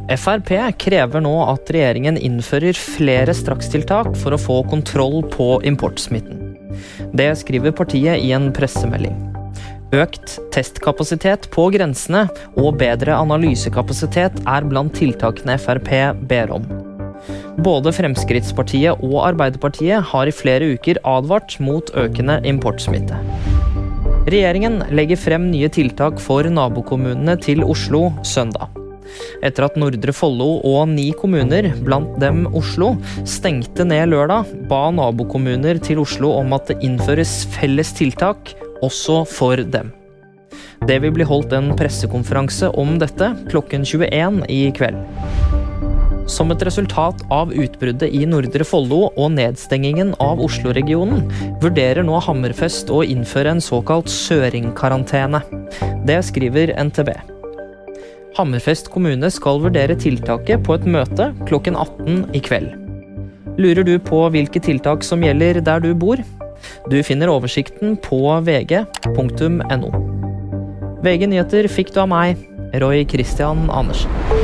FrP krever nå at regjeringen innfører flere strakstiltak for å få kontroll på importsmitten. Det skriver partiet i en pressemelding. Økt testkapasitet på grensene og bedre analysekapasitet blant tiltakene FrP ber om. Både Fremskrittspartiet og Arbeiderpartiet har i flere uker advart mot økende importsmitte. Regjeringen legger frem nye tiltak for nabokommunene til Oslo søndag. Etter at Nordre Follo og 9 kommuner, blant dem Oslo, stengte ned lørdag, ba nabokommuner til Oslo om at det innføres felles tiltak også for dem. Det vil bli holdt en pressekonferanse om dette klokken 21 i kveld. Som et resultat av utbruddet i Nordre Follo og nedstengingen av Oslo-regionen, vurderer nå Hammerfest å innføre en såkalt søringkarantene. Det skriver NTB. Hammerfest kommune skal vurdere tiltaket på et møte klokken 18 i kveld. Lurer du på hvilke tiltak som gjelder der du bor? Du finner oversikten på vg.no. VG Nyheter fikk du av meg, Roy Christian Andersen.